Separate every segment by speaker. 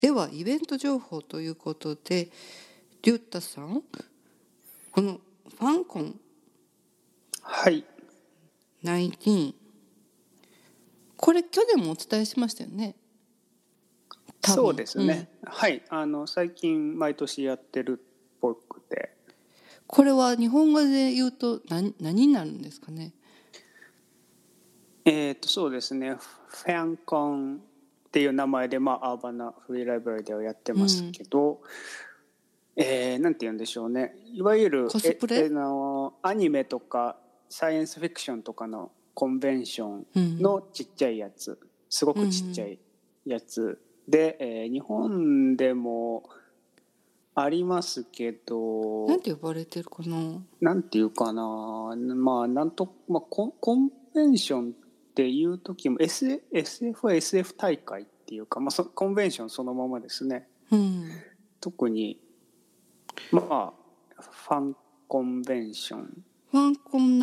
Speaker 1: ではイベント情報ということで、リュッタさん、このファンコン
Speaker 2: はい
Speaker 1: 19、これ去年もお伝えしましたよね。
Speaker 2: そうですね、はい、最近毎年やってるっぽくて、
Speaker 1: これは日本語で言うと何になるんですかね。
Speaker 2: そうですね、ファンコンっていう名前で、アーバナフリーライブラリではやってますけど、なんて言うんでしょうね、いわゆる
Speaker 1: コスプレ、
Speaker 2: アニメとかサイエンスフィクションとかのコンベンションのちっちゃいやつ、すごくちっちゃいやつで、日本でもありますけど、
Speaker 1: なんて呼ばれてるかな。
Speaker 2: なんていうかな、コンベンションっていう時も、SF は SF 大会っていうか、コンベンションそのままですね。特にファンコンベンション、
Speaker 1: ファンコン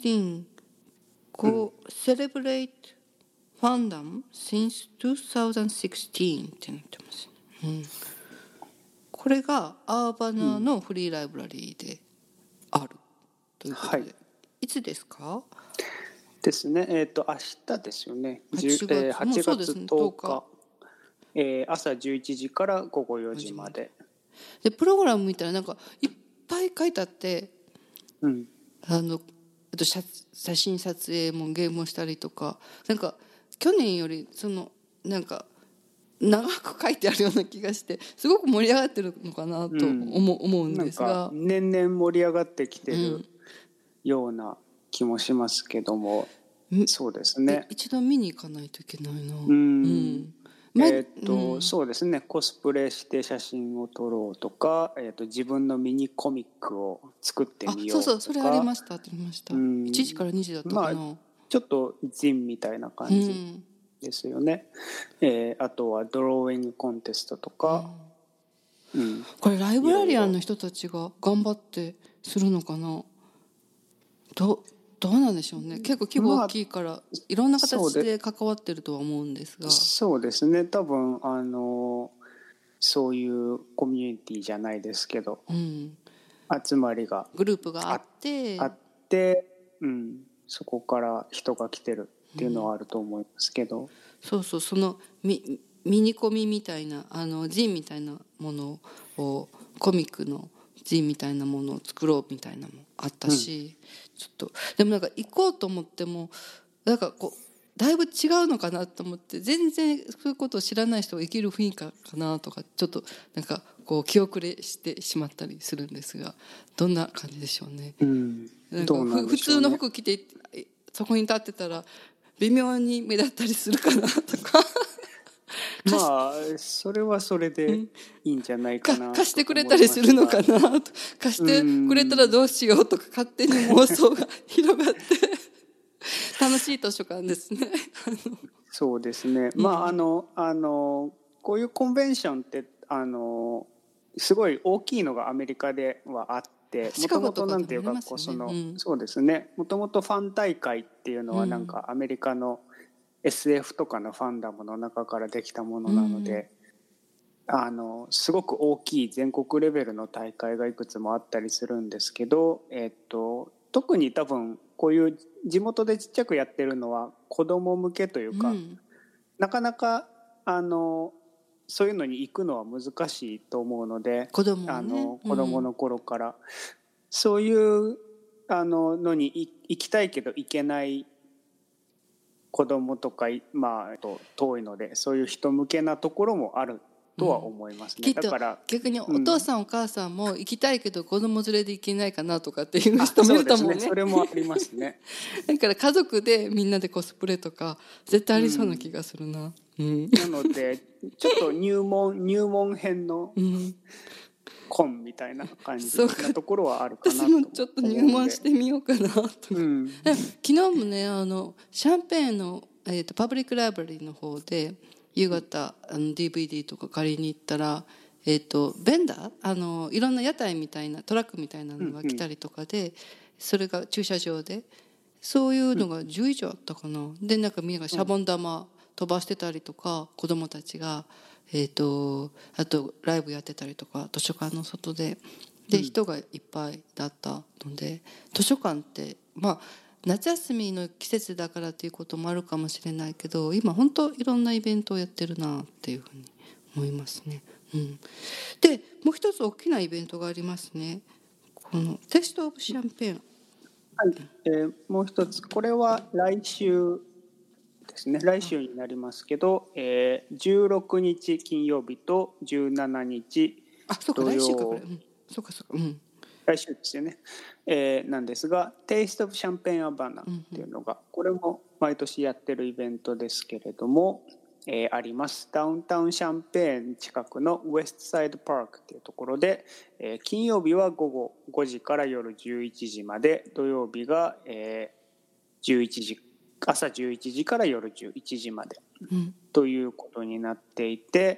Speaker 1: 19、Celebrate Fandom since 2016ってなってます、これがアーバナのフリーライブラリーであるということで、いつですか？
Speaker 2: ですね、明日ですよね。8月10日、朝11時から午後4時まで。
Speaker 1: でプログラム見たらなんかいっぱい書いてあって、あと写真撮影もゲームをしたりとか、なんか去年よりなんか長く書いてあるような気がして、すごく盛り上がってるのかなと思うんですが、
Speaker 2: なんか年々盛り上がってきてるような気もしますけども、そうですね。
Speaker 1: 一度見に行かないといけないな。
Speaker 2: そうですね、コスプレして写真を撮ろうとか、自分のミニコミックを作ってみようとか。
Speaker 1: それありました。1時から2時だったかな。
Speaker 2: ちょっとジンみたいな感じですよね。あとはドローイングコンテストとか、
Speaker 1: これライブラリアンの人たちが頑張ってするのかな。どうなんでしょうね。結構規模大きいから、いろんな形で関わってるとは思うんですが、
Speaker 2: そうですね、多分そういうコミュニティじゃないですけど、集まりが
Speaker 1: グループがあって、
Speaker 2: そこから人が来てるっていうのはあると思いますけど、
Speaker 1: そのミニコミみたいなジンみたいなものを、コミックのジンみたいなものを作ろうみたいなのもあったし、ちょっとでもなんか行こうと思ってもなんかだいぶ違うのかなと思って、全然そういうことを知らない人が生きる雰囲気かなとか、ちょっとなんか気遅れしてしまったりするんですが、どんな感じでしょうね。なんか普通の服着てそこに立ってたら微妙に目立ったりするかなとか
Speaker 2: それはそれでいいんじゃないかな。
Speaker 1: 貸してくれたりするのかなと、貸してくれたらどうしようとか勝手に妄想が広がって楽しい図書館ですね。
Speaker 2: そうですね、こういうコンベンションってすごい大きいのがアメリカではあって、もともとなんていうかそうですね、もともとファン大会っていうのはなんかアメリカのSF とかのファンダムの中からできたものなので、すごく大きい全国レベルの大会がいくつもあったりするんですけど、特に多分こういう地元でちっちゃくやってるのは子ども向けというか、なかなかそういうのに行くのは難しいと思うので、子どもの頃からそういうのに行きたいけど行けない子供とか、遠いので、そういう人向けなところもあるとは思いますね。
Speaker 1: だから逆にお父さんお母さんも行きたいけど子供連れで行けないかなとかっていう人もいると思うね。
Speaker 2: それもありますね。
Speaker 1: だから家族でみんなでコスプレとか絶対ありそうな気がするな。
Speaker 2: なのでちょっと入門編のコンみたいな感じなところはあるかなと思う。
Speaker 1: 私もちょっと入門してみようかなと、昨日もねシャンペーンの、パブリックライブラリーの方で夕方DVD とか借りに行ったら、ベンダーいろんな屋台みたいなトラックみたいなのが来たりとかで、それが駐車場でそういうのが10以上あったかな。でなんかみんながシャボン玉飛ばしてたりとか、子供たちがあとライブやってたりとか図書館の外で人がいっぱいだったので、図書館って夏休みの季節だからということもあるかもしれないけど、今本当いろんなイベントをやってるなっていうふうに思いますね。でもう一つ大きなイベントがありますね。このテストオブシャンペーン。
Speaker 2: はい、もう一つ、これは来週ですね。来週になりますけど、16日金曜日と17日土曜日、
Speaker 1: 来週かこれ、そうか、
Speaker 2: 来週ですよね、なんですが、テイスト・オブ・シャンペーン・アバナっていうのが、これも毎年やってるイベントですけれども、あります。ダウンタウンシャンペーン近くのウエストサイドパークっていうところで、金曜日は午後5時から夜11時まで、土曜日が、朝11時から夜11時までということになっていて、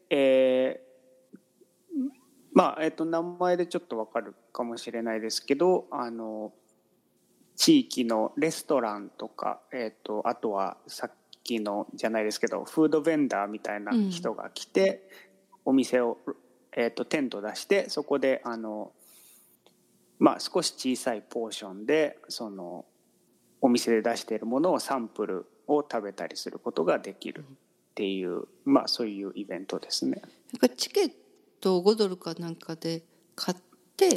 Speaker 2: 名前でちょっと分かるかもしれないですけど、地域のレストランとか、あとはさっきのじゃないですけどフードベンダーみたいな人が来て、お店を、テント出して、そこで少し小さいポーションでそのお店で出しているものをサンプルを食べたりすることができるっていう、そういうイベントですね。
Speaker 1: チケットを5ドルかなんかで買って、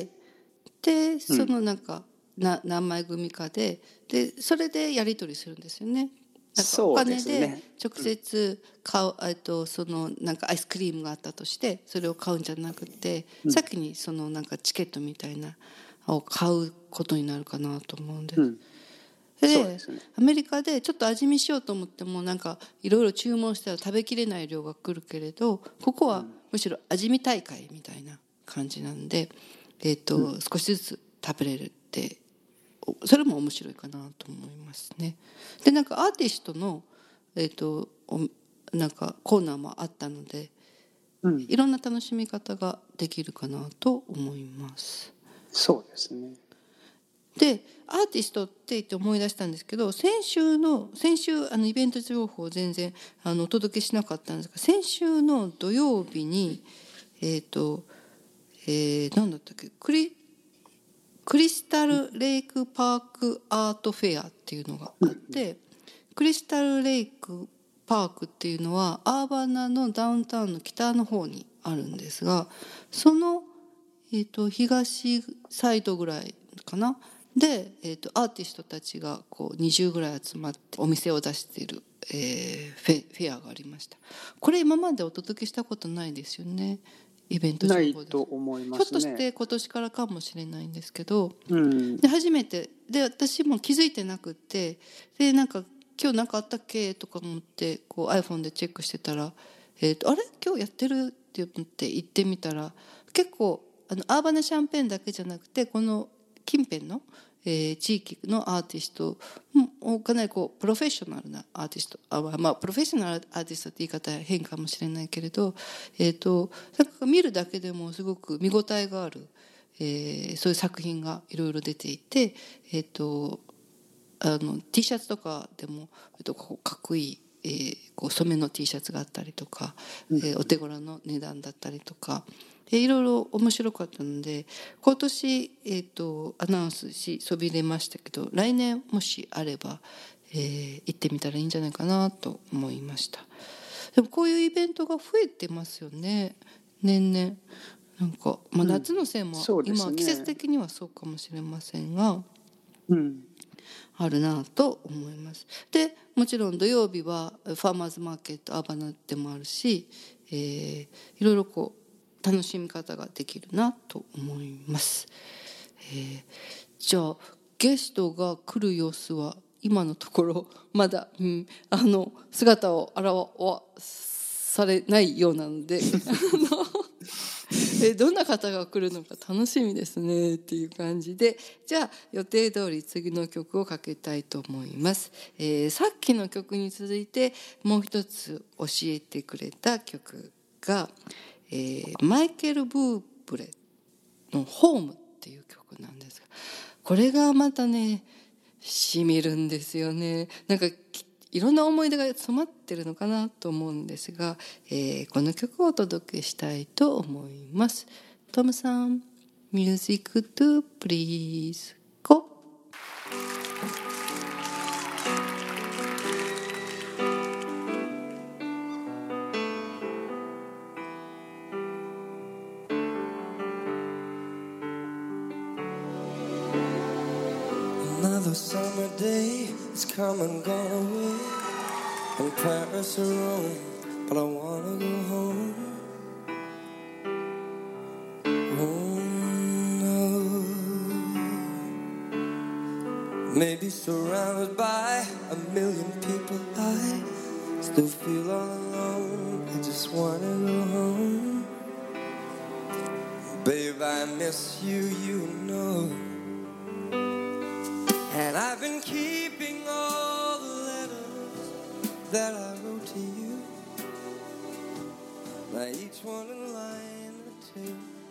Speaker 1: でその何枚組かでそれでやり取りするんですよね。お金で直接買う、そのアイスクリームがあったとしてそれを買うんじゃなくて、先にそのチケットみたいなを買うことになるかなと思うんです。でアメリカでちょっと味見しようと思ってもいろいろ注文したら食べきれない量が来るけれど、ここはむしろ味見大会みたいな感じなんで、少しずつ食べれるって、それも面白いかなと思いますね。でアーティストの、コーナーもあったので、いろんな楽しみ方ができるかなと思います。
Speaker 2: そうですね。
Speaker 1: でアーティストって言って思い出したんですけど、先週イベント情報を全然お届けしなかったんですが、先週の土曜日に何だったっけ、クリスタルレイクパークアートフェアっていうのがあって、クリスタルレイクパークっていうのはアーバナのダウンタウンの北の方にあるんですが、その、東サイドぐらいかなで、アーティストたちが20ぐらい集まってお店を出している、フェアがありました。これ今までお届けしたことないですよね。イベント情報で
Speaker 2: ないと思いますね。
Speaker 1: ひょっとして今年からかもしれないんですけど、で初めてで私も気づいてなくってで今日何かあったっけとか思ってiPhone でチェックしてたら、あれ今日やってるって思って行ってみたら、結構アーバナシャンペーンだけじゃなくてこの近辺の、地域のアーティストもかなりプロフェッショナルなアーティスト、プロフェッショナルアーティストって言い方は変かもしれないけれど、見るだけでもすごく見応えがある、そういう作品がいろいろ出ていて、T シャツとかでも、かっこいい、染めの T シャツがあったりとか、お手頃の値段だったりとか、いろいろ面白かったので今年、アナウンスしそびれましたけど、来年もしあれば、行ってみたらいいんじゃないかなと思いました。でもこういうイベントが増えてますよね、年々。夏のせいも、今季節的にはそうかもしれませんが、あるなと思います。でもちろん土曜日はファーマーズマーケットアーバナでもあるし、いろいろ楽しみ方ができるなと思います。じゃあゲストが来る様子は今のところまだ、姿を現されないようなのでどんな方が来るのか楽しみですねっていう感じで、じゃあ予定通り次の曲をかけたいと思います。さっきの曲に続いてもう一つ教えてくれた曲がマイケル・ブーブレのホームっていう曲なんですが、これがまたねしみるんですよね。 いろんな思い出が詰まってるのかなと思うんですが、この曲をお届けしたいと思います。トムさん、ミュージックトゥプリーズゴー。
Speaker 3: Another summer day has come and gone away, in Paris or Rome, but I wanna go home. Oh no. Maybe surrounded by a million people, I still feel all alone. I just wanna go home. Babe, I miss you, you know. And I've been keeping all the letters that I wrote to you, now each one a line or two.